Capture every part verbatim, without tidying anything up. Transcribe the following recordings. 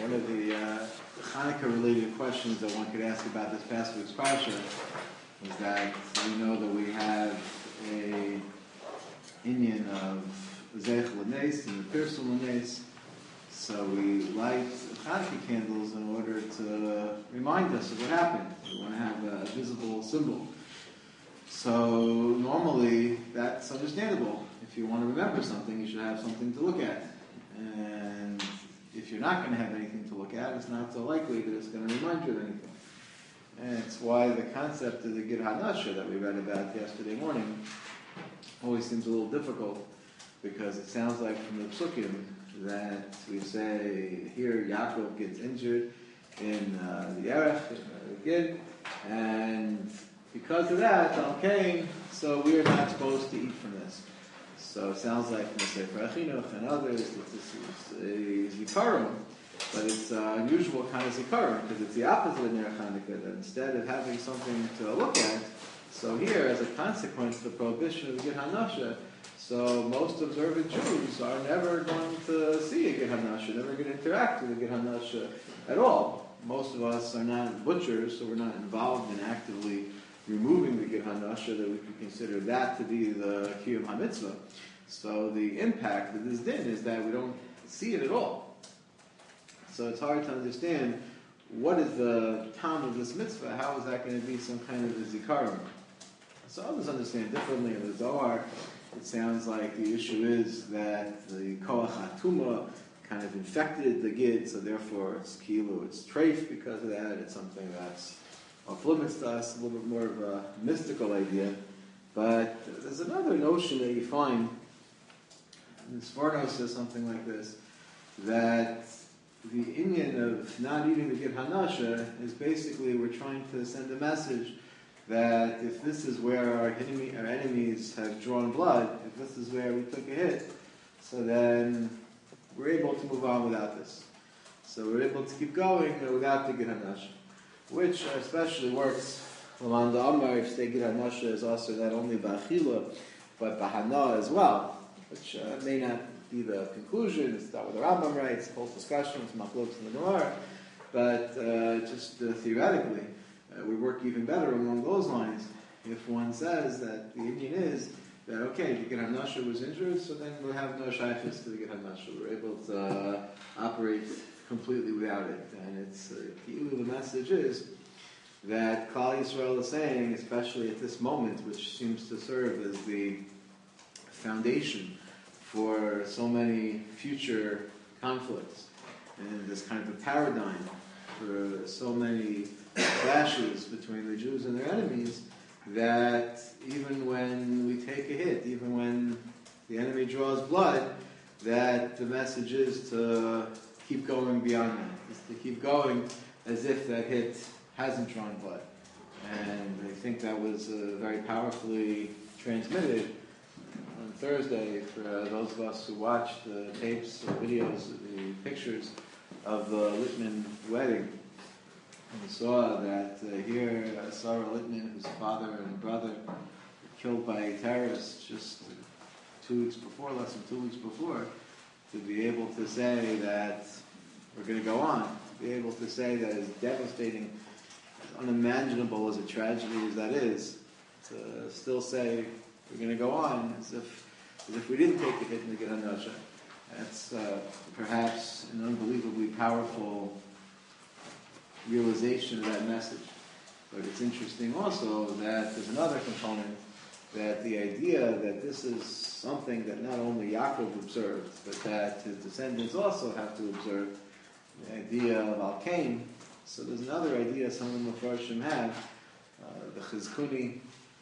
one of the uh, Hanukkah-related questions that one could ask about this past week's parsha is that we know that we have a inyan of Zeich L'Nes and the Pirsum L'Nes, so we light Hanukkah candles in order to remind us of what happened. We want to have a visible symbol. So normally that's understandable. If you want to remember something, you should have something to look at. And if you're not going to have anything to look at, it's not so likely that it's going to remind you of anything. And it's why the concept of the Gid HaNasha that we read about yesterday morning always seems a little difficult, because it sounds like from the Psukim that we say here Yaakov gets injured in uh, the Erech, in uh, the Gid, and because of that, Al Kain, so we are not supposed to eat from this. So it sounds like from the Sefer Achinuch and others that this is a zikaron, but it's an unusual kind of zikaron, because it's the opposite of Ner Chanukah, that instead of having something to look at, so here, as a consequence of the prohibition of the Gid HaNasha, so most observant Jews are never going to see a Gid HaNasha, never going to interact with a Gid HaNasha at all. Most of us are not butchers, so we're not involved in actively removing the Gid HaNasha, that we could consider that to be the Kiyum HaMitzvah. So the impact of this din is that we don't see it at all. So it's hard to understand what is the time of this mitzvah. How is that going to be some kind of a zikaron? So others understand differently. In the Zohar, it sounds like the issue is that the Koach HaTumah kind of infected the Gid, so therefore it's kilo, it's treif because of that. It's something that's off limits to us, a little bit more of a mystical idea. But there's another notion that you find, and Sforno says something like this, that the inyan of not eating the Gid HaNasha is basically we're trying to send a message that if this is where our, enemy, our enemies have drawn blood, if this is where we took a hit, so then we're able to move on without this. So we're able to keep going without the Gid HaNasha, which especially works Laman Amar if the Gid HaNasha is also not only Ba'achila, but Ba'hana as well, which uh, may not be the conclusion. It's not what the Rambam writes, the whole discussion, it's Machlokes in the Gemara, but uh, just uh, theoretically, uh, we work even better along those lines if one says that the Indian is that, okay, the Gid HaNasha was injured, so then we'll have no shaykhis to the Gid HaNasha. We're able to uh, operate completely without it. And it's uh, the message is that Klal Yisrael is saying, especially at this moment, which seems to serve as the foundation for so many future conflicts, and this kind of a paradigm for so many clashes between the Jews and their enemies, that even when we take a hit, even when the enemy draws blood, that the message is to keep going beyond that, is to keep going as if that hit hasn't drawn blood. And I think that was uh, very powerfully transmitted on Thursday for uh, those of us who watched the tapes, the videos, the pictures of the Littman wedding. And we saw that uh, here, uh, Sarah Littman, whose father and brother were killed by a terrorist just two weeks before, less than two weeks before, to be able to say that we're going to go on, to be able to say that as devastating, as unimaginable as a tragedy as that is, to still say we're going to go on as if as if we didn't take the hit in the Gid HaNasha. That's uh, perhaps an unbelievably powerful realization of that message. But it's interesting also that there's another component, that the idea that this is something that not only Yaakov observed, but that his descendants also have to observe, the idea of Al Kain. So there's another idea some of the Mefarshim have, uh, the Chizkuni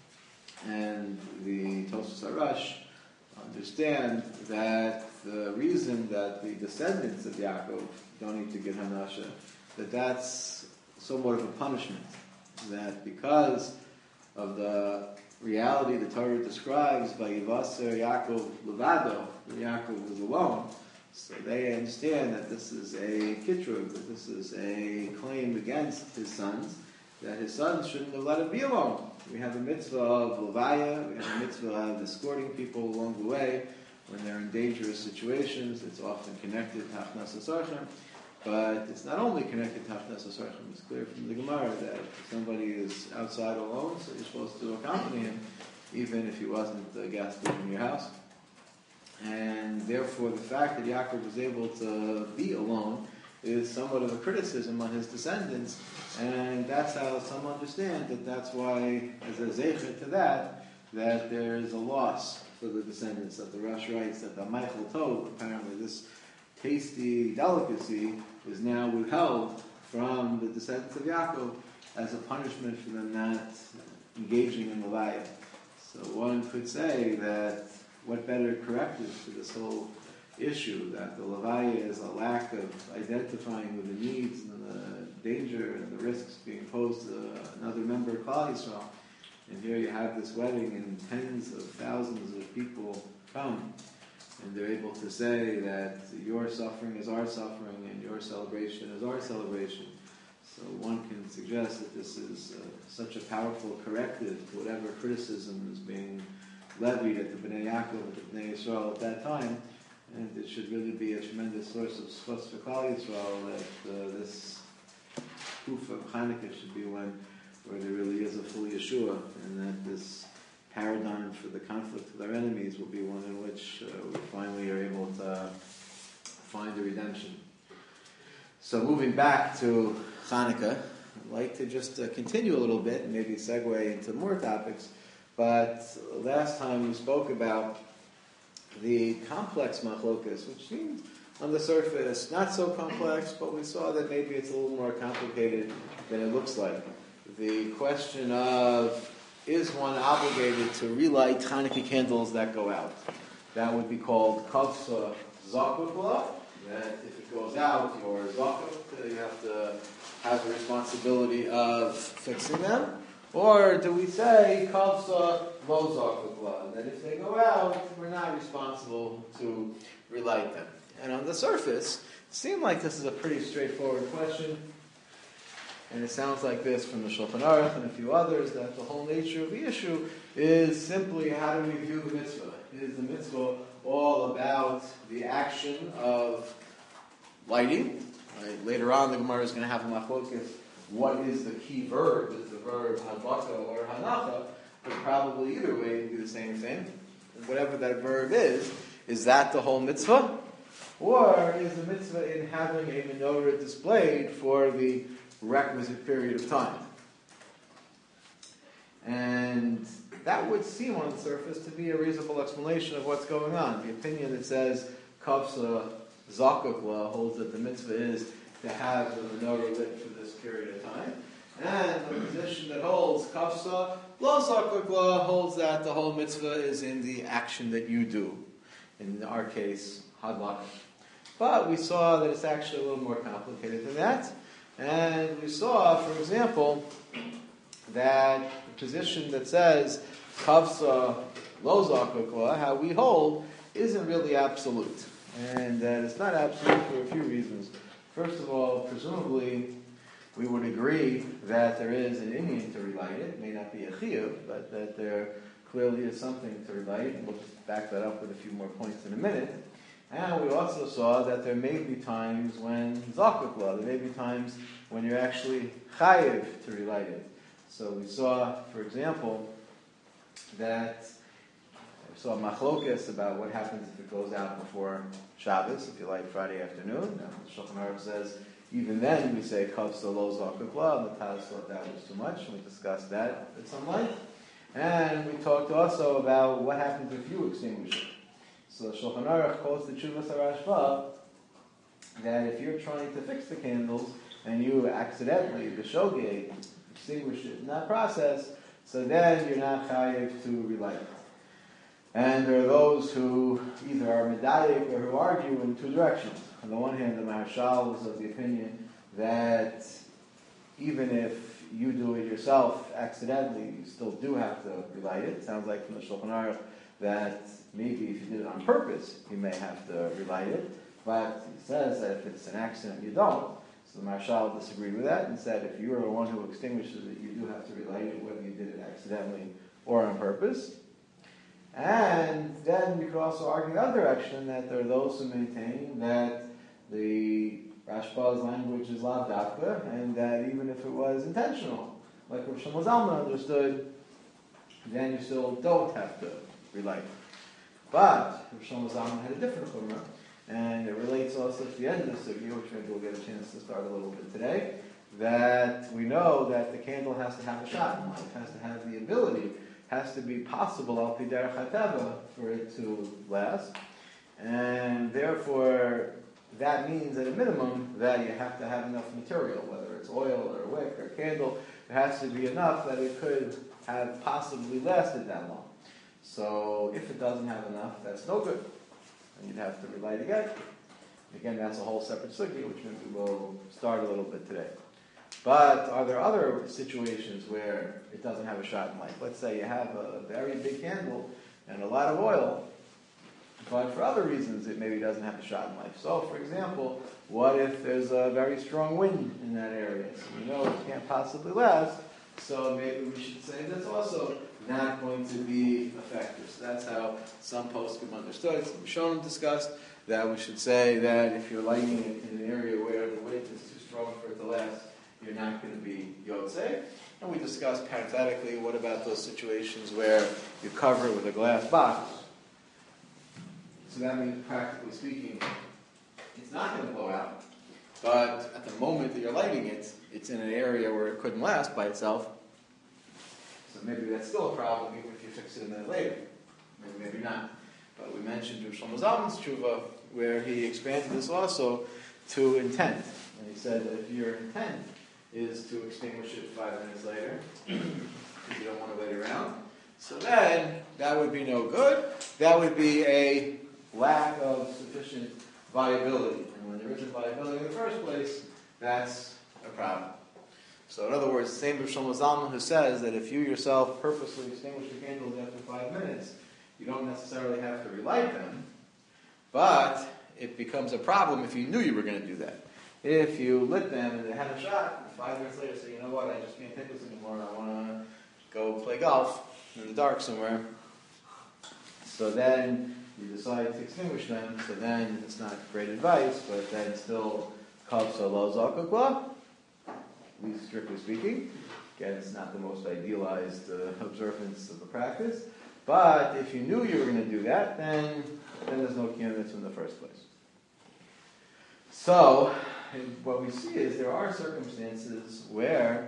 and the Tosfos Harash understand that the reason that the descendants of Yaakov don't need to get Hanasha, that that's somewhat of a punishment, that because of the reality the Torah describes by Yivaser Yaakov Levado, that Yaakov was alone, so they understand that this is a kitrug, that this is a claim against his sons, that his sons shouldn't have let him be alone. We have a mitzvah of levaya, we have a mitzvah of escorting people along the way when they're in dangerous situations. It's often connected to Hachnas HaSarchem. But it's not only connected to Hafnas Asarchim. It's clear from the Gemara that if somebody is outside alone, so you're supposed to accompany him, even if he wasn't a guest in your house. And therefore, the fact that Yaakov was able to be alone is somewhat of a criticism on his descendants, and that's how some understand that that's why, as a zecher to that, that there is a loss for the descendants, that the Rosh writes that the Michael Tov, apparently this tasty delicacy, is now withheld from the descendants of Yaakov as a punishment for them not engaging in the Levaya. So one could say that what better corrective to this whole issue, that the Levaya is a lack of identifying with the needs and the danger and the risks being posed to another member of Klal Yisrael. And here you have this wedding and tens of thousands of people come, and they're able to say that your suffering is our suffering and your celebration is our celebration. So one can suggest that this is uh, such a powerful corrective to whatever criticism is being levied at the Bnei Yaakov, at the Bnei Yisrael at that time. And it should really be a tremendous source of schus for Klal Yisrael that uh, this proof of Hanukkah should be one where there really is a full Yeshua, and that this paradigm for the conflict with our enemies will be one in which uh, we finally are able to find a redemption. So moving back to Hanukkah, I'd like to just uh, continue a little bit and maybe segue into more topics. But last time we spoke about the complex machlokas, which seemed on the surface not so complex, but we saw that maybe it's a little more complicated than it looks like. The question of, is one obligated to relight Hanukkah candles that go out? That would be called kavsa zakukla, that if it goes out, you're zakuk, you have to have the responsibility of fixing them. Or do we say kavsa lo zakukla, that if they go out, we're not responsible to relight them? And on the surface, it seemed like this is a pretty straightforward question. And it sounds like this from the Shulchan Aruch and a few others, that the whole nature of the issue is simply how do we view the mitzvah? Is the mitzvah all about the action of lighting? Right? Later on, the Gemara is going to have a machlokas. What is the key verb? Is the verb hadlaka or hanacha? But probably either way it'd be the same thing. And whatever that verb is, is that the whole mitzvah? Or is the mitzvah in having a menorah displayed for the requisite period of time? And that would seem on the surface to be a reasonable explanation of what's going on. The opinion that says kavsa zakukla holds that the mitzvah is to have the menorah lit for this period of time. And the position that holds kavsa lo zakukla holds that the whole mitzvah is in the action that you do. In our case, hadlaka. But we saw that it's actually a little more complicated than that. And we saw, for example, that the position that says kavsa lo zakukla, how we hold, isn't really absolute. And that it's not absolute for a few reasons. First of all, presumably, we would agree that there is an Indian to relight it. It may not be a chiyuv, but that there clearly is something to relight it. And we'll just back that up with a few more points in a minute. And we also saw that there may be times when zakukla, there may be times when you're actually chayiv to relight it. So we saw, for example, that we saw machlokas about what happens if it goes out before Shabbos, if you light Friday afternoon. Now, the Shulchan Aruch says, even then we say kavsa lo zakukla, and the Taz thought that was too much, and we discussed that at some length. And we talked also about what happens if you extinguish it. So Shulchan Aruch quotes the Tshuvas HaRashba that if you're trying to fix the candles and you accidentally, b'shogeg, extinguish it in that process, so then you're not chayiv to relight it. And there are those who either are medayik or who argue in two directions. On the one hand, the Maharshal is of the opinion that even if you do it yourself accidentally, you still do have to relight it. It sounds like from the Shulchan Aruch that maybe if you did it on purpose, you may have to relight it. But he says that if it's an accident, you don't. So the Maharshal disagreed with that and said if you are the one who extinguishes it, you do have to relight it, whether you did it accidentally or on purpose. And then we could also argue the other direction, that there are those who maintain that the Rashba's language is lav dafka, and that even if it was intentional, like Rav Shlomo Zalman understood, then you still don't have to relight. But Rav Shlomo Zalman had a different chumrah, and it relates also to the end of the sugya, which maybe we'll get a chance to start a little bit today, that we know that the candle has to have a shot in life, has to have the ability, has to be possible al pi derech hateva for it to last, and therefore that means at a minimum that you have to have enough material, whether it's oil or wick or candle. It has to be enough that it could have possibly lasted that long. So if it doesn't have enough, that's no good, and you'd have to relight again. Again, that's a whole separate sugya, which maybe we'll start a little bit today. But are there other situations where it doesn't have a shot in light? Let's say you have a very big candle and a lot of oil, but for other reasons it maybe doesn't have a shot in life. So, for example, what if there's a very strong wind in that area? So we know it can't possibly last, so maybe we should say that's also not going to be effective. So that's how some poskim understood, some Rishonim discussed, that we should say that if you're lighting it in an area where the wind is too strong for it to last, you're not going to be yotzei. And we discussed parenthetically, what about those situations where you cover it with a glass box? So that means, practically speaking, it's not going to blow out. But at the moment that you're lighting it, it's in an area where it couldn't last by itself. So maybe that's still a problem, even if you fix it a minute later. Maybe, maybe not. But we mentioned Rav Shlomo Zalman's tshuva, where he expanded this also to intent. And he said that if your intent is to extinguish it five minutes later, because you don't want to wait around, so then that would be no good. That would be a lack of sufficient viability. And when there isn't viability in the first place, that's a problem. So in other words, the same Rav Shlomo Zalman who says that if you yourself purposely extinguish the candles after five minutes, you don't necessarily have to relight them, but it becomes a problem if you knew you were going to do that. If you lit them and they had a shot, and five minutes later say, you know what, I just can't take this anymore, I want to go play golf in the dark somewhere. So then you decide to extinguish them, so then it's not great advice, but then still kavsa lo zakukla, at least strictly speaking. Again, it's not the most idealized uh, observance of the practice, but if you knew you were going to do that, then, then there's no kiyum in the first place. So, what we see is there are circumstances where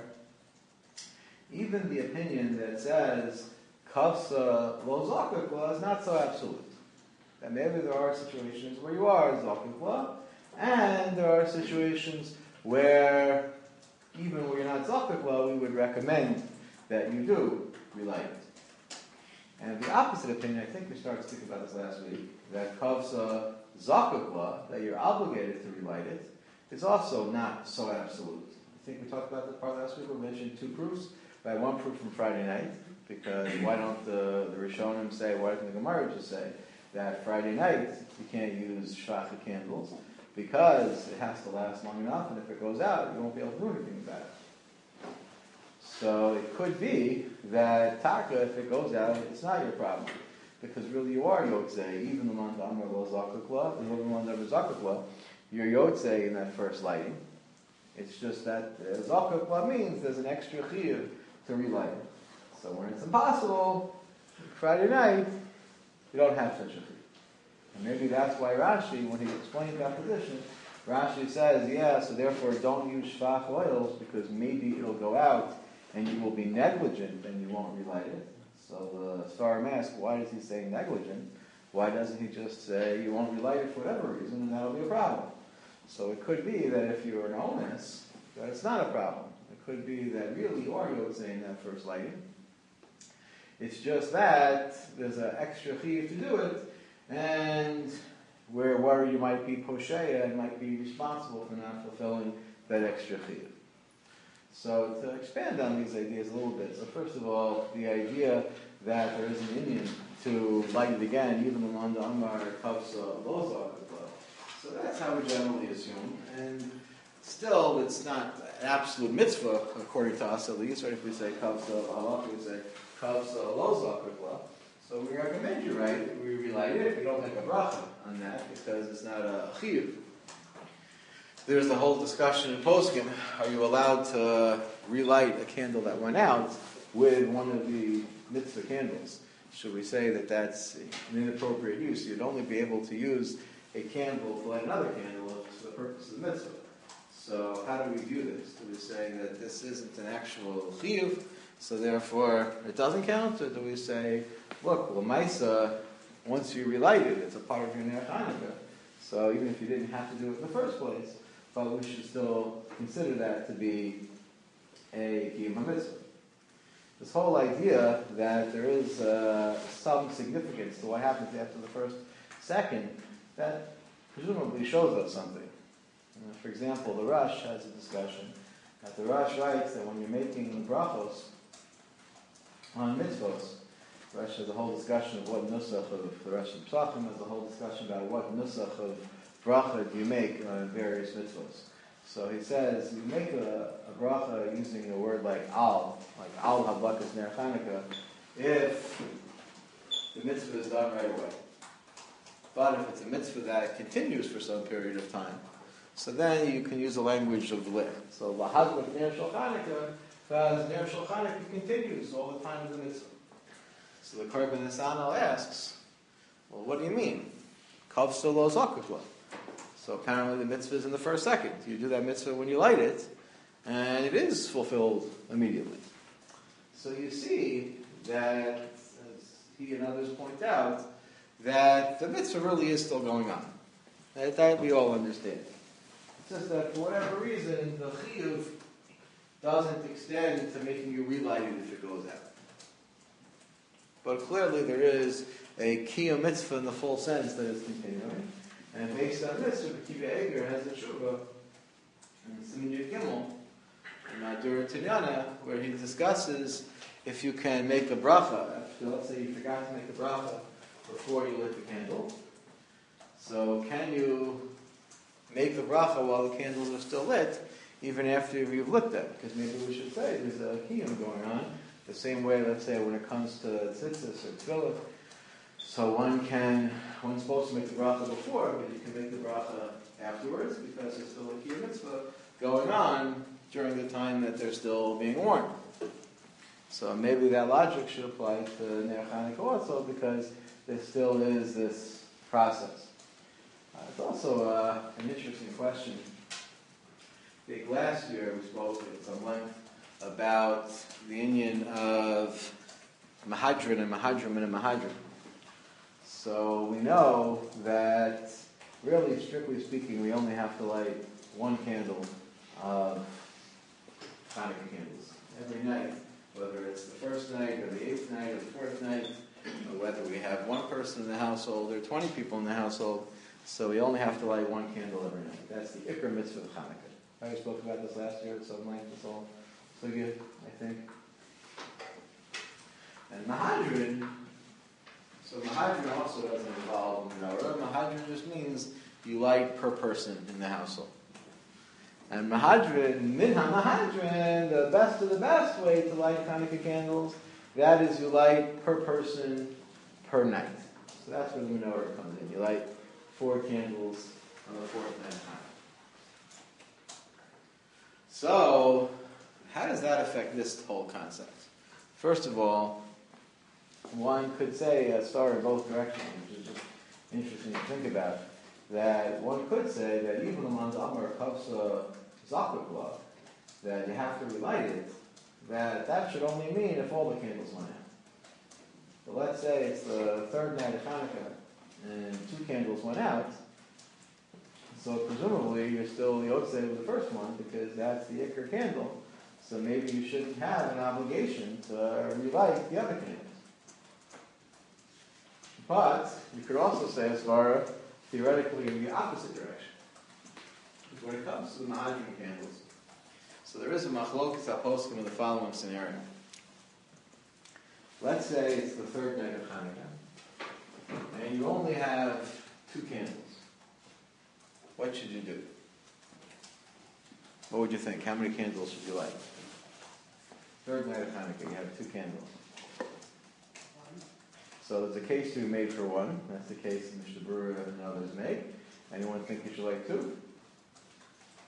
even the opinion that says kavsa lo zakukla is not so absolute. That maybe there are situations where you are zakukla, and there are situations where even where you're not zakukla, we would recommend that you do relight it. And the opposite opinion, I think we started to speak about this last week, that kavsa zakukla, that you're obligated to relight it, is also not so absolute. I think we talked about this part last week. We mentioned two proofs. We had one proof from Friday night, because why don't the, the Rishonim say, why doesn't the Gemara just say that Friday night you can't use shvacha candles because it has to last long enough, and if it goes out, you won't be able to do anything about it. So it could be that taka, if it goes out, it's not your problem, because really you are yotzei, even the man d'amar lo zakukla, and even the man d'amar zakukla, you're yotzei in that first lighting. It's just that uh, zakukla means there's an extra chiyuv to relight it. So when it's impossible, Friday night, you don't have such a chiyuv. And maybe that's why Rashi, when he explained that position, Rashi says, yeah, so therefore don't use shvach oils, because maybe it'll go out and you will be negligent and you won't relight it. So the Sfarim asks, why does he say negligent? Why doesn't he just say you won't relight it for whatever reason, and that'll be a problem? So it could be that if you're an onus, that it's not a problem. It could be that really you are yotzei in that first lighting. It's just that there's an extra chiyuv to do it, and where where you might be posheya and might be responsible for not fulfilling that extra chiyuv. So to expand on these ideas a little bit, so first of all, the idea that there is an Indian to light it again, even the Manda Amar Kavsa Loza. So that's how we generally assume, and still it's not an absolute mitzvah according to us at least, right? If we say Kavsa Allah, we say Kavsa Loza. So we recommend you, right, we relight it, we don't make a bracha on that because it's not a chiyuv. there's the whole discussion in Poskim, are you allowed to relight a candle that went out with one of the mitzvah candles? Should we say that that's an inappropriate use? You'd only be able to use a candle to light another candle for the purpose of the mitzvah. So how do we view this? Do we say that this isn't an actual chiyuv, so therefore it doesn't count? Or do we say, look, l'maisa, once you relight it, it's a part of your Ner Hanukkah. So even if you didn't have to do it in the first place, but we should still consider that to be a kiyum ha-mitzvah. This whole idea that there is uh, some significance to what happens after the first second, that presumably shows us something. Uh, for example, the Rosh has a discussion that the Rosh writes that when you're making brachos on mitzvos, the Rosh has a whole discussion of what nusach of the Rosh of Psachim has a whole discussion about what nusach of bracha do you make on various mitzvos. So he says, you make a, a bracha using a word like al, like al hablakas ner Chanukah, if the mitzvah is done right away. But if it's a mitzvah that continues for some period of time, so then you can use the language of lich. So lahadlik ner shel Chanukah, because ner shel Chanukah continues all the time of the mitzvah. So the Korban Nesanel asks, well, what do you mean? Kavsa lo zakukla. So apparently the mitzvah is in the first second. You do that mitzvah when you light it, and it is fulfilled immediately. So you see that, as he and others point out, that the mitzvah really is still going on. That, that we all understand. It's just that for whatever reason, the chiyuv doesn't extend to making you relight it if it goes out. But clearly there is a kiyum mitzvah in the full sense that it's continuing. And based on this, Rabbi Kiva Eger has a tshuva in Siman Yud Gimel, in Adur Tinyana, where he discusses if you can make a bracha. After, let's say you forgot to make a bracha before you lit the candle. So can you make the bracha while the candles are still lit, even after you've lit them? Because maybe we should say there's a kiyum going on, the same way, let's say, when it comes to tzitzis or tefillah. So one can, one's supposed to make the bracha before, but you can make the bracha afterwards because there's still a kiyum mitzvah going on during the time that they're still being worn. So maybe that logic should apply to Ner Chanukah also because there still is this process. Uh, it's also uh, an interesting question. I think last year we spoke at some length about the inyan of Mahadran and Mahadram and a Mahadran. So we know that, really, strictly speaking, we only have to light one candle of Hanukkah candles every night, whether it's the first night or the eighth night or the fourth night, or whether we have one person in the household or twenty people in the household. So we only have to light one candle every night. That's the Ikar mitzvah of Hanukkah. I spoke about this last year at some length. It's all so good, I think. And Mahadran. So Mahadran also doesn't involve menorah. Mahadran just means you light per person in the household. And Mahadran, Minha Mahadran, the best of the best way to light Hanukkah candles, that is you light per person per night. So that's where the menorah comes in. You light four candles on the fourth night of Hanukkah. So, how does that affect this whole concept? First of all, one could say, a star in both directions, which is just interesting to think about, that one could say that even among Amar Kavsa Zakukla, that you have to relight it, that that should only mean if all the candles went out. But let's say it's the third night of Hanukkah, and two candles went out, so presumably you're still the Yotzei with the first one, because that's the Ikar candle, so maybe you shouldn't have an obligation to relight the other candles. But you could also say, as far theoretically, in the opposite direction. When it comes to the Mahadran candles, so there is a machlokas haposkim in the following scenario. Let's say it's the third night of Hanukkah, and you only have two candles. What should you do? What would you think? How many candles should you light? Third night of Hanukkah, you have two candles. So there's a case to be made for one. That's the case Mishnah Berurah and others make. Anyone think you should light two?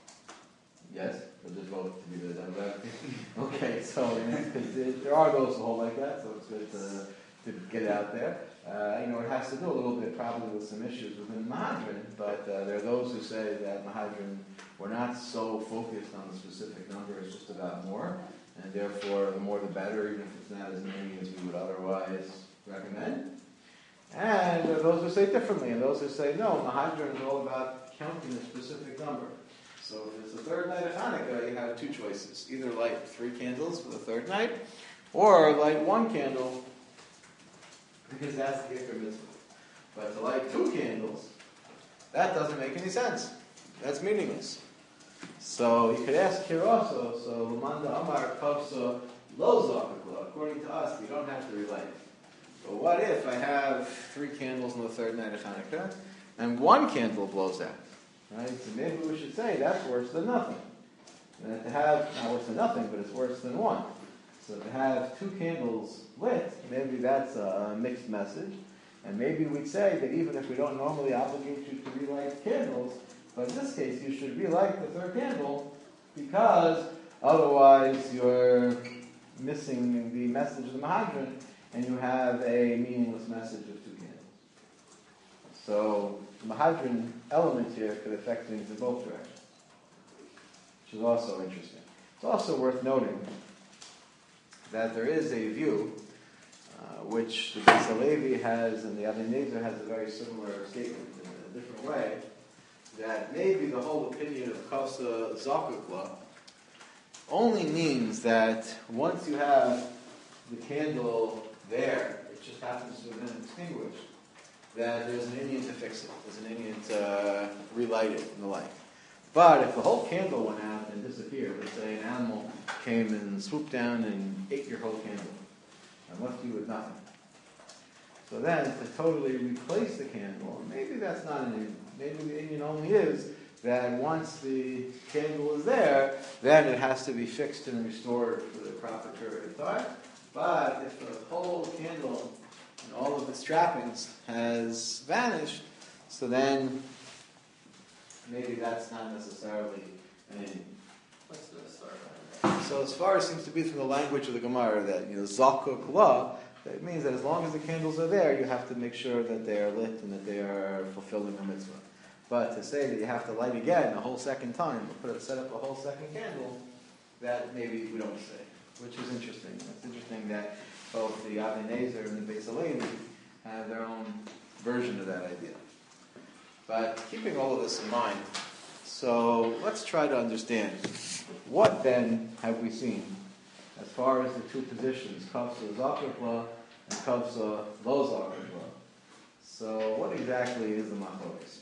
Yes? Or just vote to be the Democrat? Okay, so because there are those who hold like that, so it's good to, to get it out there. Uh, you know, it has to do a little bit probably with some issues within Mahadran, but uh, there are those who say that Mahadran were not so focused on the specific number, it's just about more, and therefore the more the better, even if it's not as many as we would otherwise recommend. And there are those who say differently, and those who say, no, Mahadran is all about counting a specific number. So if it's the third night of Hanukkah, you have two choices. Either light three candles for the third night, or light one candle, because that's the Ikar Mitzvah. But to light two candles, that doesn't make any sense. That's meaningless. So you could ask here also, so Lamanda Amar Kavsa Lo Zakakla, according to us, you don't have to relight it. But what if I have three candles on the third night of Hanukkah, and one candle blows out? Right? So maybe we should say that's worse than nothing. And to have, not worse than nothing, but it's worse than one. So to have two candles lit, maybe that's a mixed message. And maybe we'd say that even if we don't normally obligate you to relight candles, but in this case you should relight the third candle, because otherwise you're missing the message of the Mahadran, and you have a meaningless message of two candles. So the Mahadran element here could affect things in both directions, which is also interesting. It's also worth noting that there is a view uh, which the Beis Halevi has and the Avnei Nezer has a very similar statement in a different way, that maybe the whole opinion of Kavsa Zakukla only means that once you have the candle there, it just happens to have been extinguished, that there's an Indian to fix it, there's an Indian to relight it and the like. But if the whole candle went out and disappeared, let's say an animal came and swooped down and ate your whole candle and left you with nothing. So then, to totally replace the candle, maybe that's not an Indian. Maybe the Indian only is that once the candle is there, then it has to be fixed and restored for the proper period of time. But if the whole candle and all of its trappings has vanished, so then maybe that's not necessarily an Indian. What's the start? So as far as seems to be from the language of the Gemara that, you know, zakuk la, that means that as long as the candles are there, you have to make sure that they are lit and that they are fulfilling the mitzvah. But to say that you have to light again a whole second time, or put a, set up a whole second candle, that maybe we don't say, which is interesting. It's interesting that both the Avnei Nezer and the Beis Halevi have their own version of that idea. But keeping all of this in mind, so let's try to understand, what then have we seen as far as the two positions, Kavsa Zakukla and Kavsa Lo Zakukla? So what exactly is the machlokes here?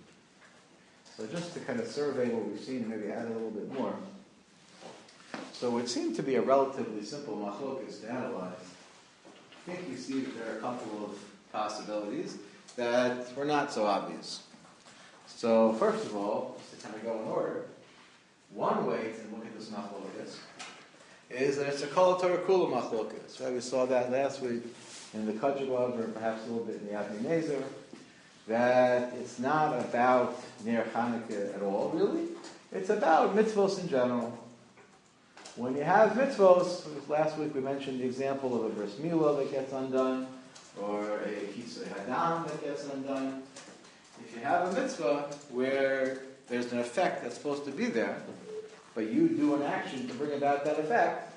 So just to kind of survey what we've seen and maybe add a little bit more. So it would seem to be a relatively simple machlokes to analyze. I think we see that there are a couple of possibilities that were not so obvious. So first of all, just to kind of go in order, one way to look at this machlokes is that it's a kol Torah kula machlokes. Right? We saw that last week in the Kajabov, or perhaps a little bit in the Avnei Nezer, that it's not about Ner Chanukah at all, really. It's about mitzvos in general. When you have mitzvos, last week we mentioned the example of a bris milah that gets undone, or a kisei hadam that gets undone. If you have a mitzvah where there's an effect that's supposed to be there, but you do an action to bring about that effect,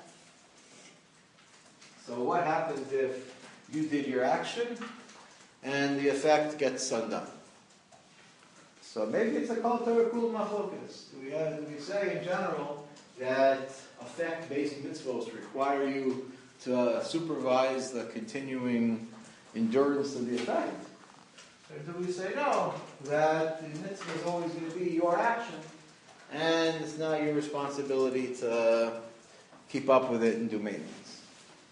so what happens if you did your action and the effect gets undone? So maybe it's a kol Torah kula machlokes. Do we have, do we say in general that effect-based mitzvos require you to supervise the continuing endurance of the effect? Or do we say no, that the mitzvah is always going to be your action, and it's not your responsibility to keep up with it and do maintenance?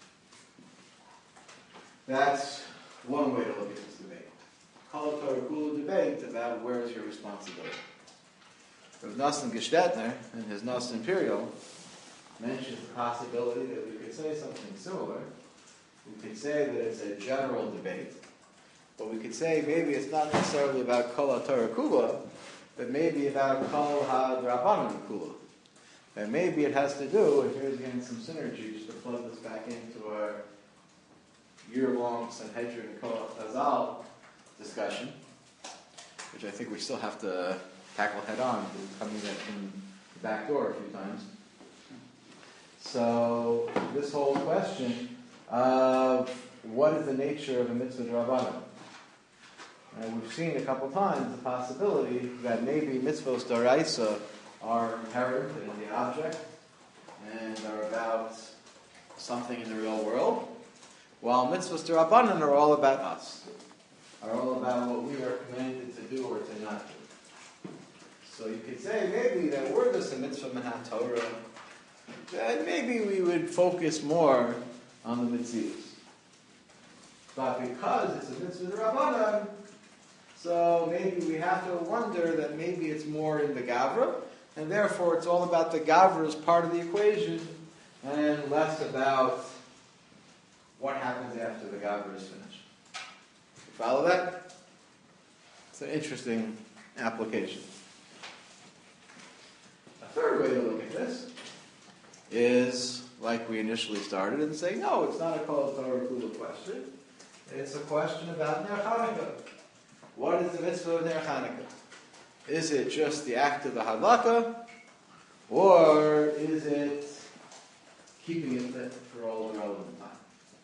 That's one way to look at this debate. Kol Torah kula debate about where is your responsibility. Rav Nosson Gestetner, in his Nosson Imperial, mentions the possibility that we could say something similar. We could say that it's a general debate, but we could say maybe it's not necessarily about Kol Torah Kula, but maybe about Kol HaDrabanan Kula. And maybe it has to do, and here's again some synergy, just to plug this back into our year-long Sanhedrin Chazal discussion, which I think we still have to tackle head-on, coming in from the back door a few times. So, this whole question of what is the nature of a mitzvah d'Rabbanan? And we've seen a couple times the possibility that maybe mitzvahs d'Oraisa are inherent in the object and are about something in the real world, while mitzvahs d'Rabbanan are all about us, are all about what we are commanded to do or to not do. So you could say maybe that were this a mitzvah min Torah, then maybe we would focus more on the mitzvahs. But because it's a mitzvah d'Rabbanan, so maybe we have to wonder that maybe it's more in the Gavra, and therefore it's all about the Gavra as part of the equation, and less about what happens after the Gavra is finished. You follow that? It's an interesting application. A third way to look at this is, like we initially started, and say, no, it's not a Kol Torah Kula question. It's a question about Ner Chanukah. What is the mitzvah of Ner Chanukah? Is it just the act of the hadlaka, or is it keeping it lit for all the relevant time?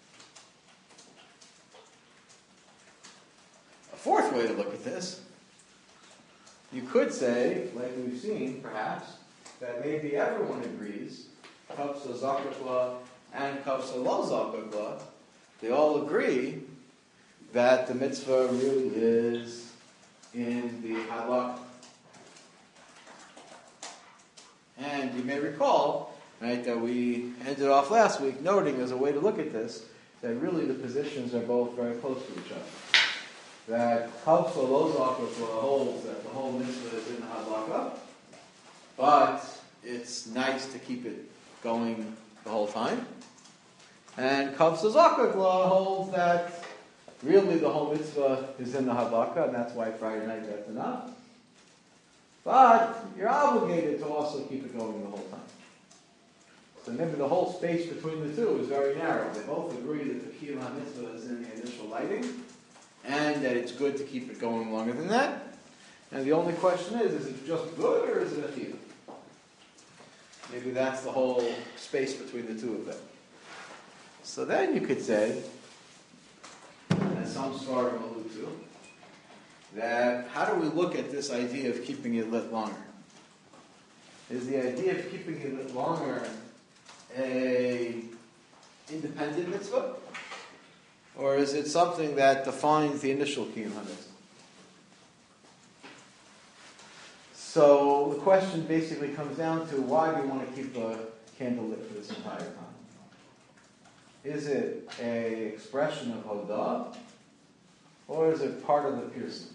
A fourth way to look at this, you could say, like we've seen, perhaps, that maybe everyone agrees, Kavsa Zakakla and Kavsa Lo Zakakla, they all agree that the mitzvah really is in the halakha. And you may recall, right, that we ended off last week noting as a way to look at this, that really the positions are both very close to each other. That Kavsa Lo Zakakla holds that the whole mitzvah is in the halakha, but it's nice to keep it going the whole time. And Kavsa Zakakla holds that really the whole mitzvah is in the hadlaka, and that's why Friday night that's enough. But you're obligated to also keep it going the whole time. So maybe the whole space between the two is very narrow. They both agree that the Kiyum HaMitzvah is in the initial lighting, and that it's good to keep it going longer than that. And the only question is, is it just good or is it a Kiyum? Maybe that's the whole space between the two of them. So then you could say, as some sort of allude to, that how do we look at this idea of keeping it lit longer? Is the idea of keeping it lit longer a independent mitzvah? Or is it something that defines the initial Kiyum HaMitzvah? So the question basically comes down to, why do you want to keep a candle lit for this entire time? Is it an expression of Hodah, or is it part of the piercing?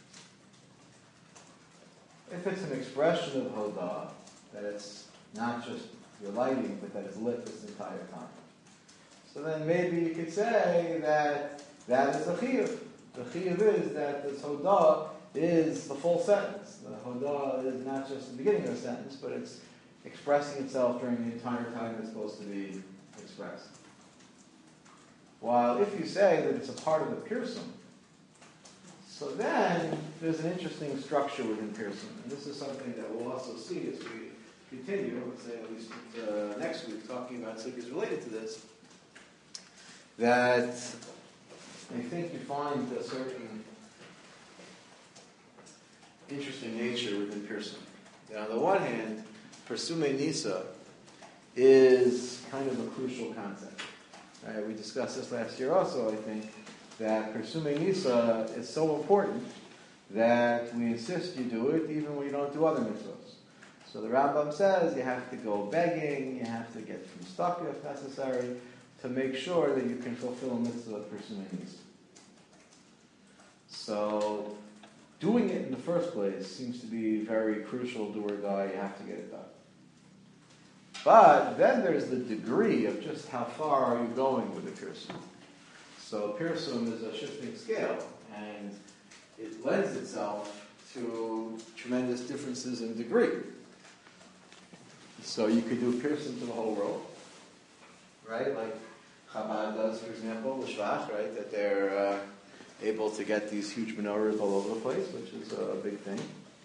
If it's an expression of Hodah, that it's not just your lighting, but that it's lit this entire time, so then maybe you could say that that is the chiyuv. The chiyuv is that this Hodah is the full sentence. The Hodah is not just the beginning of the sentence, but it's expressing itself during the entire time it's supposed to be expressed. While if you say that it's a part of the Pirsum, so then there's an interesting structure within Pirsum. And this is something that we'll also see as we continue, let's say at least uh, next week, talking about sugyas related to this, that I think you find a certain interesting nature within Pirsum. Now, on the one hand, Persume Nisa is kind of a crucial concept. Right, we discussed this last year also, I think, that Persume Nisa is so important that we insist you do it even when you don't do other mitzvahs. So the Rambam says you have to go begging, you have to get from stuck if necessary, to make sure that you can fulfill a mitzvah of Persume Nisa. So doing it in the first place seems to be very crucial, do or die, you have to get it done. But then there's the degree of just how far are you going with the Pirsum. So Pirsum is a shifting scale, and it lends itself to tremendous differences in degree. So you could do piercing to the whole world, right? Like Chabad does, for example, the Shvach, right? That they're uh, able to get these huge menorahs all over the place, which is a big thing.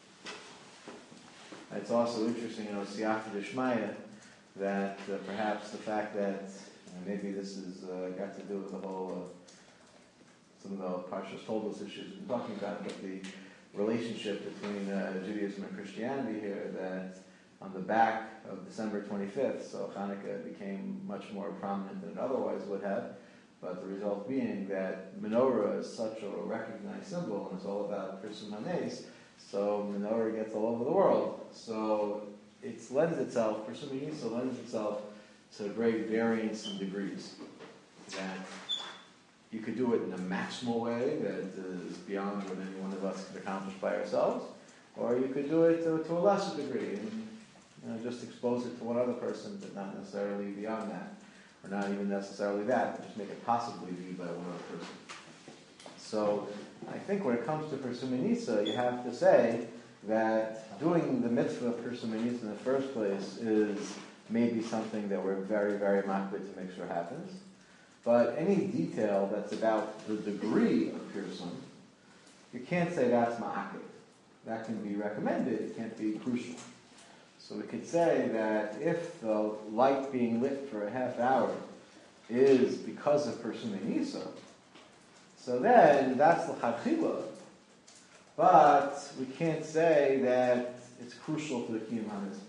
It's also interesting, you know, Siyata Dishmaya, that uh, perhaps the fact that uh, maybe this has uh, got to do with the whole, uh, some of the Parshas told us issues we've been talking about, but the relationship between uh, Judaism and Christianity here, that on the back of December twenty-fifth, so Hanukkah became much more prominent than it otherwise would have, but the result being that menorah is such a recognized symbol, and it's all about Pirsum Hanes, so menorah gets all over the world. So it lends itself, Pirsum Hanisa lends itself to great variance in degrees. That you could do it in a maximal way that is beyond what any one of us could accomplish by ourselves, or you could do it to, to a lesser degree, and you know, just expose it to one other person, but not necessarily beyond that, or not even necessarily that, but just make it possibly viewed by one other person. So I think when it comes to Pirsum Hanisa, you have to say that doing the mitzvah of Pirsum Hanisa in the first place is maybe something that we're very, very makbid to make sure happens. But any detail that's about the degree of Pirsum, you can't say that's ma'akid. That can be recommended, it can't be crucial. So we could say that if the light being lit for a half hour is because of Pirsum Hanisa, so then that's l'chadchila. But we can't say that it's crucial for the kiyum haMitzvah.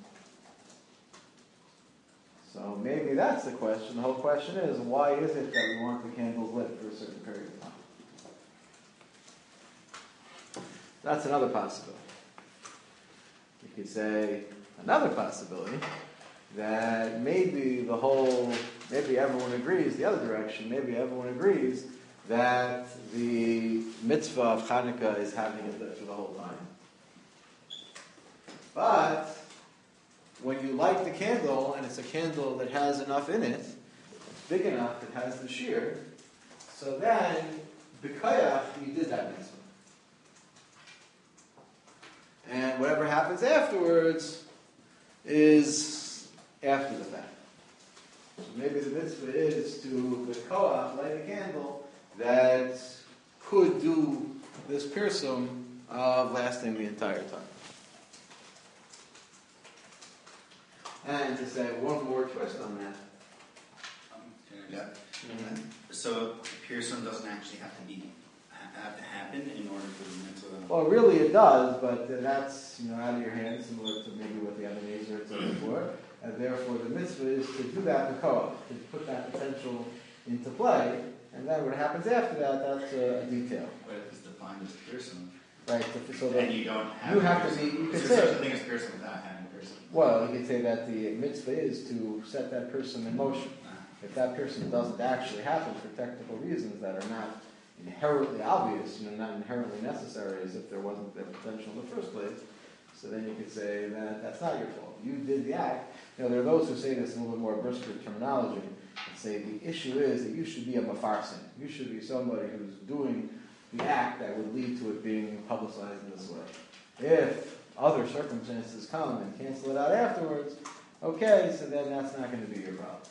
So maybe that's the question. The whole question is, why is it that we want the candles lit for a certain period of time? That's another possibility. You could say another possibility that maybe the whole, maybe everyone agrees the other direction, maybe everyone agrees that the mitzvah of Hanukkah is having it lit for the whole time. But when you light the candle, and it's a candle that has enough in it, it's big enough, it has the shear, so then, b'kayach, you did that mitzvah. And whatever happens afterwards is after the fact. So maybe the mitzvah is to, b'koach, light a candle that could do this pirsum of lasting the entire time. And to say one more twist on that. Um, yeah. Mm-hmm. So Pirsum doesn't actually have to be have to happen in order for the mitzvah. Well, really it does, but that's you know out of your hands, similar to maybe what the Ebenezer said before. And therefore, the mitzvah is to do that in koach, to put that potential into play. And then what happens after that, that's a detail. But if it's defined as Pirsum, right? So, so that and you don't have you have Pirsum, to be. You could is say there such a thing as Pirsum without having Pirsum? Well, you could say that the mitzvah is to set that person in motion. If that person doesn't actually happen for technical reasons that are not inherently obvious, you know, not inherently necessary, as if there wasn't the potential in the first place, so then you could say that that's not your fault. You did the act. You know, there are those who say this in a little bit more brisker terminology and say the issue is that you should be a mafarsin. You should be somebody who's doing the act that would lead to it being publicized in this way. If other circumstances come and cancel it out afterwards, okay, so then that's not going to be your problem.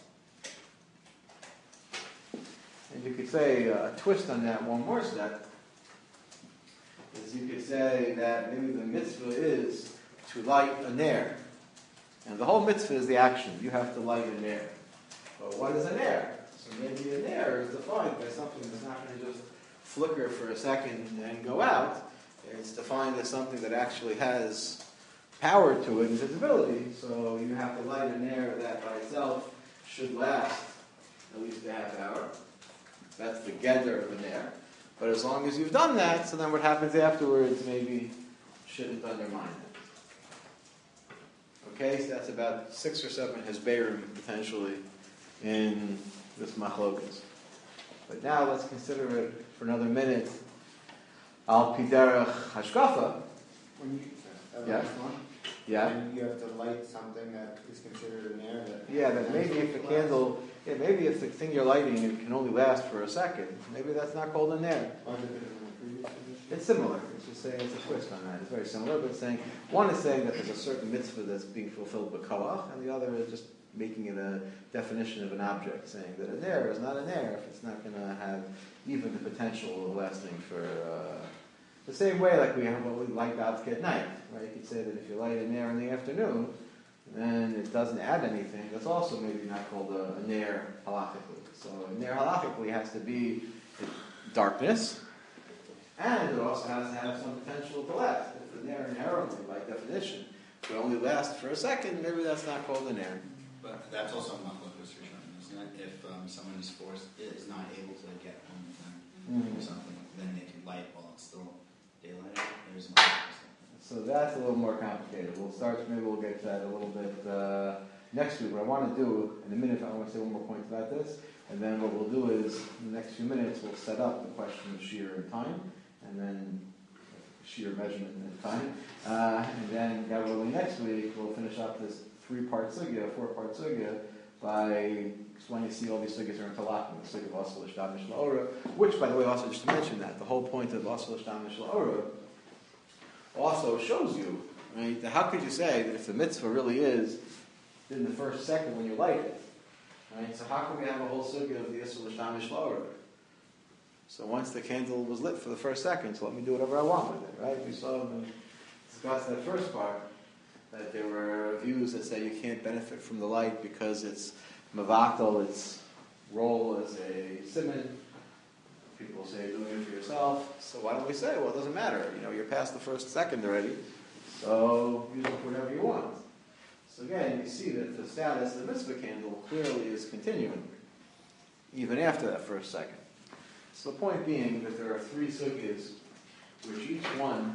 And you could say uh, a twist on that one more step is you could say that maybe the mitzvah is to light a ner. And the whole mitzvah is the action. You have to light a ner. But what is a ner? So maybe a ner is defined by something that's not going to just flicker for a second and go out. It's defined as something that actually has power to it and visibility. So you have to light a ner that by itself should last at least a half hour. That's the gather of a ner. But as long as you've done that, so then what happens afterwards maybe shouldn't undermine it. Okay, so that's about six or seven hesberim potentially in this machlokas. But now let's consider it for another minute. Al piderach hashkafa. When you, uh, Yeah. one, Yeah. and you have to light something that is considered an air. That Yeah, that maybe if the candle, yeah, maybe if the thing you're lighting it can only last for a second, maybe that's not called a ner. Or is it in the previous edition? It's similar. It's just saying it's a twist on that. It's very similar, but saying one is saying that there's a certain mitzvah that's being fulfilled by koach, and the other is just making it a definition of an object, saying that a ner is not a ner if it's not going to have even the potential of lasting for uh, the same way like we have what we light babka at night, right? You could say that if you light a ner in the afternoon, then it doesn't add anything. That's also maybe not called a, a ner halachically. So a ner halachically has to be darkness, and it also has to have some potential to last. If the ner inherently, by definition, will only last for a second, maybe that's not called a ner. But that's also a machlokas Rishonim, isn't it? If um, someone is forced, is not able to get home in time Mm-hmm. or something, then they can light while it's still daylight. There's a machlokas. So that's a little more complicated. We'll start, maybe we'll get to that a little bit uh, next week. What I want to do, in a minute, I want to say one more point about this, and then what we'll do is, in the next few minutes, we'll set up the question of shear and time, and then shear measurement and time, uh, and then, God willing, next week, we'll finish up this three-part sugya, four-part sugya, by explaining, see, all these sugyas are interlocking, the sugya of Asal Ishtamish La'ora, which, by the way, also just to mention that, the whole point of Asal Ishtamish La'ora also shows you, right, that how could you say that if the mitzvah really is in the first second when you light it, right, so how can we have a whole sugya of the Asal Ishtamish La'ora? So once the candle was lit for the first second, so let me do whatever I want with it, right? We saw when we discussed that first part, that there were views that say you can't benefit from the light because it's mavatal, its role as a simon. People say you're doing it for yourself. So why don't we say, well, it doesn't matter. You know, you're past the first second already, so use it for whatever you want. So again, you see that the status of the mitzvah candle clearly is continuing, even after that first second. So the point being that there are three sugyas, which each one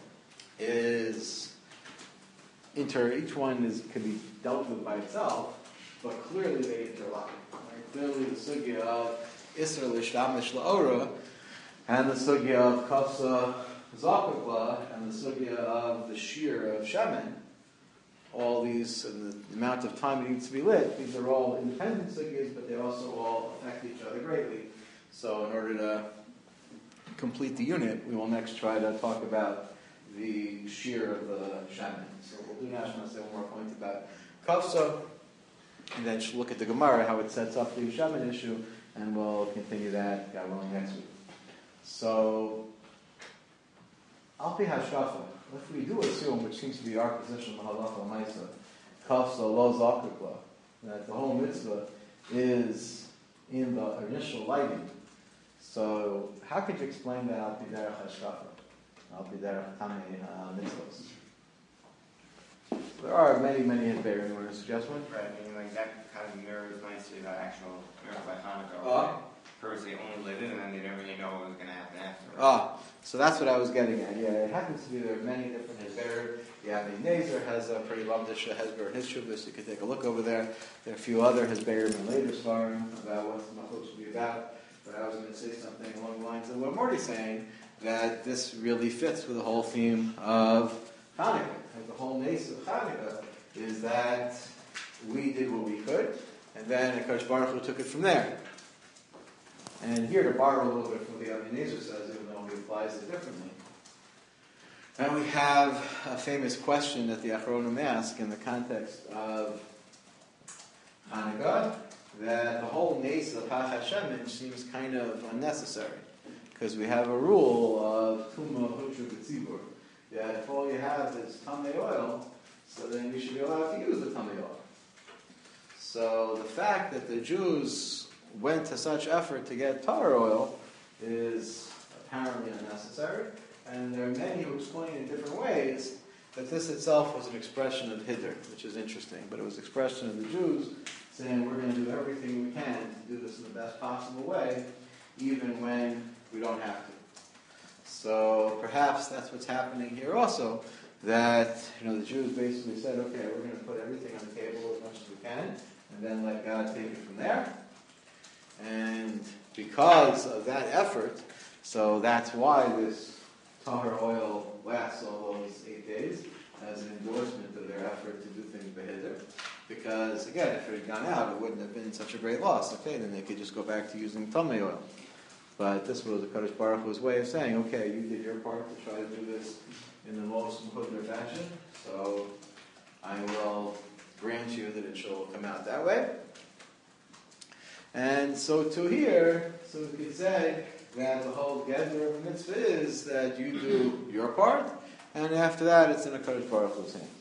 is inter. Each one is can be dealt with by itself, but clearly they interlock. Right? Clearly, the sugya of Isser L'Shtamish La'ora and the sugya of Kafsa Zakukla and the sugya of the shear of Shemen, all these and the amount of time it needs to be lit. These are all independent sugyas, but they also all affect each other greatly. So, in order to complete the unit, we will next try to talk about the shear of the Shemen. So we'll do now, I just want to say one more point about Kafsa, and then look at the Gemara, how it sets up the Shemen issue, and we'll continue that, God willing, next week. So, Al-Pi Hashkafa, if we do assume, which seems to be our position, Mahalacha Maisa, Kafsa Lo Zakukla, that the whole mitzvah is in the initial lighting. So, how could you explain that Al-Pi Derech Hashkafa? Al-Pi Derech Tamei Mitzvos? There are many, many in Be'er. You want to suggest one? Right, I mean, like that kind of mirrors nicely the actual miracle by Hanukkah. Ah. Right? First, they only lit it, and then they didn't really know what was going to happen after. Right? Ah, so that's what I was getting at. Yeah, it happens to be there are many different Hezber. Yeah, I mean, Nezer has a pretty Lamdish Hezber in his Shubis. You could take a look over there. There are a few other Hezber in later Svarim about what the Machlokas should be about. But I was going to say something along the lines of what Morty's saying, that this really fits with the whole theme of Hanukkah. Like the whole nace of Hanukkah is that we did what we could, and then Akash Baruch Hu took it from there. And here to borrow a little bit from what the Avinezer says, even though he applies it differently. And we have a famous question that the Achronim ask in the context of Hanukkah, that the whole nace of Pach HaShemen seems kind of unnecessary. Because we have a rule of Tumah Hutra B'tzibur, that if all you have is Tamei oil, so then you should be allowed to use the Tamei oil. So the fact that the Jews went to such effort to get tar oil is apparently unnecessary, and there are many who explain in different ways that this itself was an expression of Hiddur, which is interesting, but it was an expression of the Jews saying we're going to do everything we can to do this in the best possible way, even when we don't have to. So perhaps that's what's happening here also, that you know the Jews basically said, okay, we're going to put everything on the table as much as we can, and then let God take it from there. And because of that effort, so that's why this tar oil lasts all those eight days as an endorsement of their effort to do things behidr. Because again, if it had gone out, it wouldn't have been such a great loss. Okay, then they could just go back to using tamei oil. But this was the Kadosh Baruch Hu's way of saying, okay, you did your part to try to do this in the most important fashion, so I will grant you that it shall come out that way. And so to here, so we could say that the whole gather of a mitzvah is that you do your part, and after that it's in a Kadosh Baruch Hu's hands.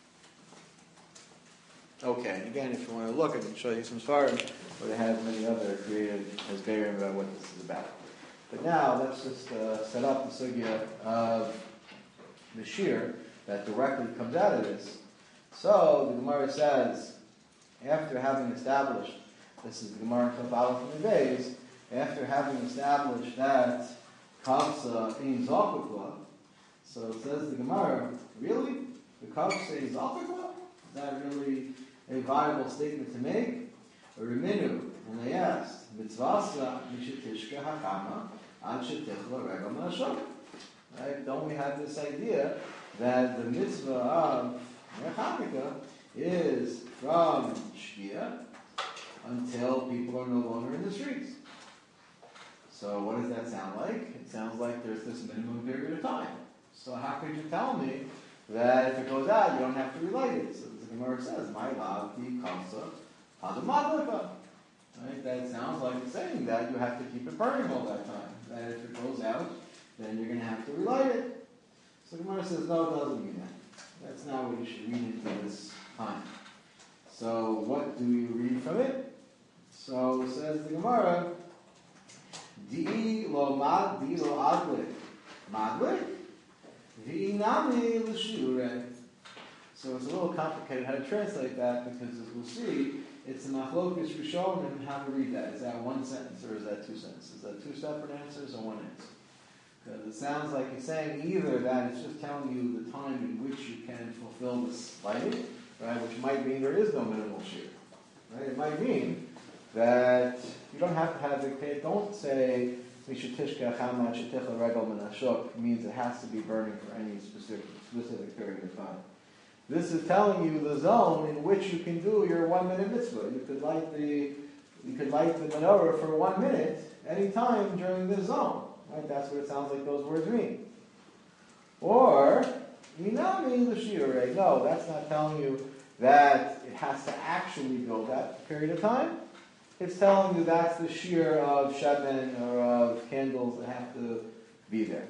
Okay, and again, if you want to look, I can show you some svarim where they have many other created as variant about what this is about. But now, let's just uh, set up the sugya of the shir that directly comes out of this. So, the Gemara says, after having established, this is the Gemara of Aleph and Beis, after having established that Kavsa in Zalkukla, so it says the Gemara, really? The Kavsa is Zalkukla? Is that really a viable statement to make? Or Reminu, and they asked, Mitzvasa Mishitishka Hakama, Ad Shetichla Regel Menashok. Right? Don't we have this idea that the mitzvah of Chanukah is from Shkia until people are no longer in the streets? So what does that sound like? It sounds like there's this minimum period of time. So how could you tell me that if it goes out, you don't have to relight it? So the Gemara says, "My love, the kamsa, hadamadlika." Right? That sounds like it's saying that you have to keep it burning all that time. That if it goes out, then you're going to have to relight it. So the Gemara says, no, it doesn't mean that. That's not what you should read into this time. So what do you read from it? So says the Gemara, Di lo mad, di lo adlik, madlik, vi nami l'shure. So it's a little complicated how to translate that because, as we'll see, it's a machlokas rishonim and how to read that. Is that one sentence or is that two sentences? Is that two separate answers or one answer? Because it sounds like he's saying either that it's just telling you the time in which you can fulfill this lighting, right? Which might mean there is no minimal shear, right? It might mean that you don't have to have the don't say Mishutishka Chama Shetichla Regel Menashok means it has to be burning for any specific specific period of time. This is telling you the zone in which you can do your one minute mitzvah. You could light the you could light the menorah for one minute any time during this zone. Right? That's what it sounds like those words mean. Or Minami l'shirei. No, that's not telling you that it has to actually go that period of time. It's telling you that's the shear of shemen or of candles that have to be there.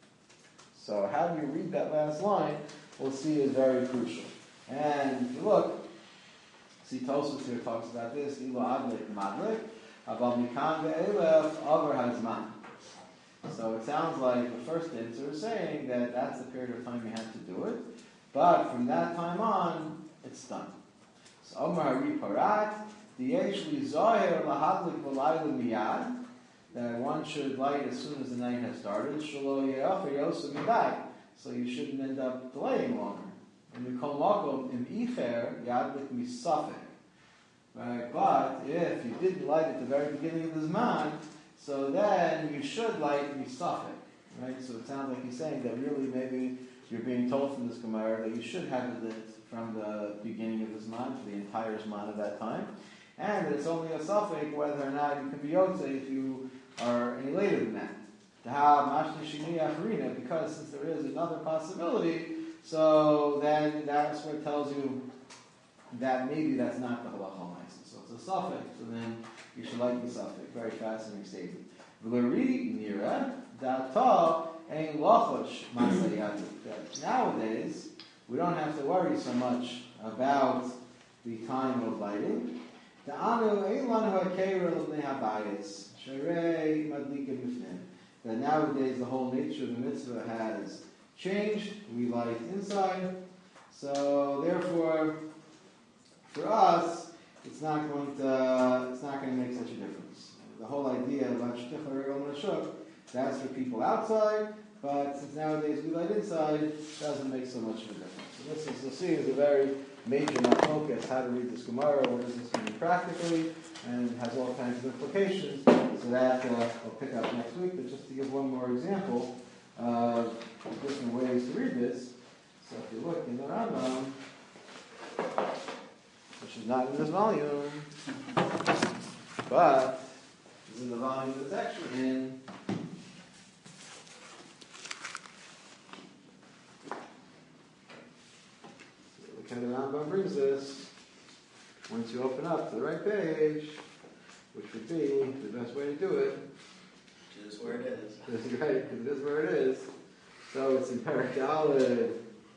So how do you read that last line? We'll see is very crucial. And if you look, see Tosfos here talks about this, Ilo adlik madlik, aval mikan ve'elef over hazman. So it sounds like the first answer is saying that that's the period of time you have to do it, but from that time on, it's done. So Omar Riparat, Dieshli Zoher lahadlik v'layla miyad, that one should light as soon as the night has started, Shalo ye'afer yosem midai. So you shouldn't end up delaying longer. And we call makom in icher yadlik misafek. Right? But if you didn't light at the very beginning of the Zman, so then you should light misafek. Right? So it sounds like he's saying that really maybe you're being told from this Gemara that you should have it lit from the beginning of the Zman for the entire Zman of that time. And that it's only a suffix whether or not you can be yotze if you are any later than that. Because since there is another possibility, so then that's what tells you that maybe that's not the halacha ma'aseh. So it's a suffix, so then you should like the suffix. Very fascinating statement. Nowadays, we don't have to worry so much about the time of lighting. That nowadays the whole nature of the mitzvah has changed. We light inside. So therefore, for us, it's not going to it's not going to make such a difference. The whole idea of Shetichla Regel Menashok, that's for people outside, but since nowadays we light inside, it doesn't make so much of a difference. So this is, you'll see, is a very major machlokas how to read this Gemara, what does this mean practically, and it has all kinds of implications. So that uh, I'll pick up next week, but just to give one more example of different ways to read this. So if you look in the Rambam, which is not in this volume, but This is in the volume that's actually in. Look how the Rambam brings this. Once you open up to the right page, which would be the best way to do it. Which is where it is. That's right, because it is where it is. So it's in Perek Daled.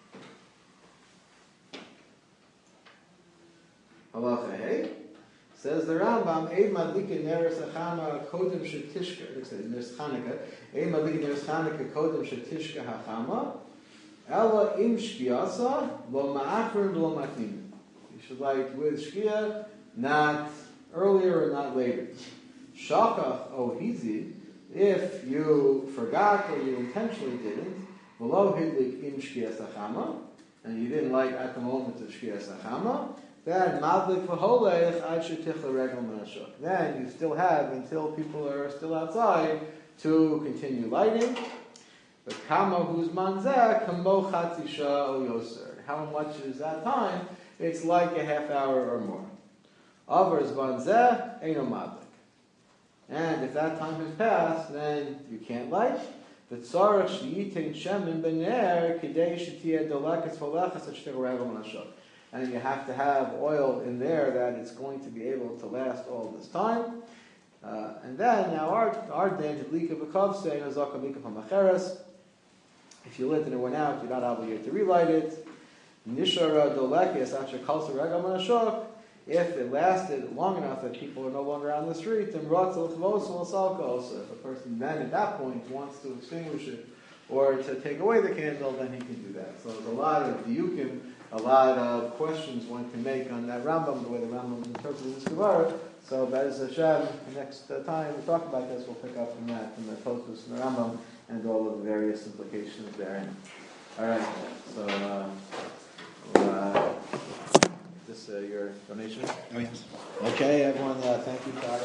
Halacha Hey. Says the Rambam, Eid Madlika Neres Hachama Kodem Shetishka. Looks like Neres Chanukah. Eid Madlika Neres Chanukah Kodem Shetishka Hachama. Ella Im Shkiasa Lo Ma'achrin Lo Matnim. You should light with Shkia, not earlier or not later. Shakach Ohizi. If you forgot or you intentionally didn't, V'lo Hidlik Im Shkias Hachama, and you didn't light at the moment of Shkias Hachama, then madlik v'holech ad shetich l'regel menashok. Then you still have until people are still outside to continue lighting. But kama who's manzeh kamo chatzisha o yoser. How much is that time? It's like a half hour or more. Avers manzeh eino madlik. And if that time has passed, then you can't light. V'tzarach sheyitin shemin bener kidei shetiyeh dolekes v'olechas ad shetich l'regel menashok. And you have to have oil in there that it's going to be able to last all this time. Uh, and then, now our our dan lika b'kav saying azaka mika pamacheres. If you lit and it went out, you're not obligated to relight it. Nishara dolekes after kalsa regam manashok. If it lasted long enough that people are no longer on the street, then ratzal chvosel salko. So if a person then at that point wants to extinguish it or to take away the candle, then he can do that. So there's a lot of diukim, a lot of questions one can make on that Rambam, the way the Rambam interprets this Gemara. So, Be'ez Hashem, the next uh, time we talk about this, we'll pick up from that, from the Tosfos and the Rambam, and all of the various implications therein. All right, so, uh, we'll, uh, is this uh, your donation? Oh, yes. Okay, everyone, uh, thank you for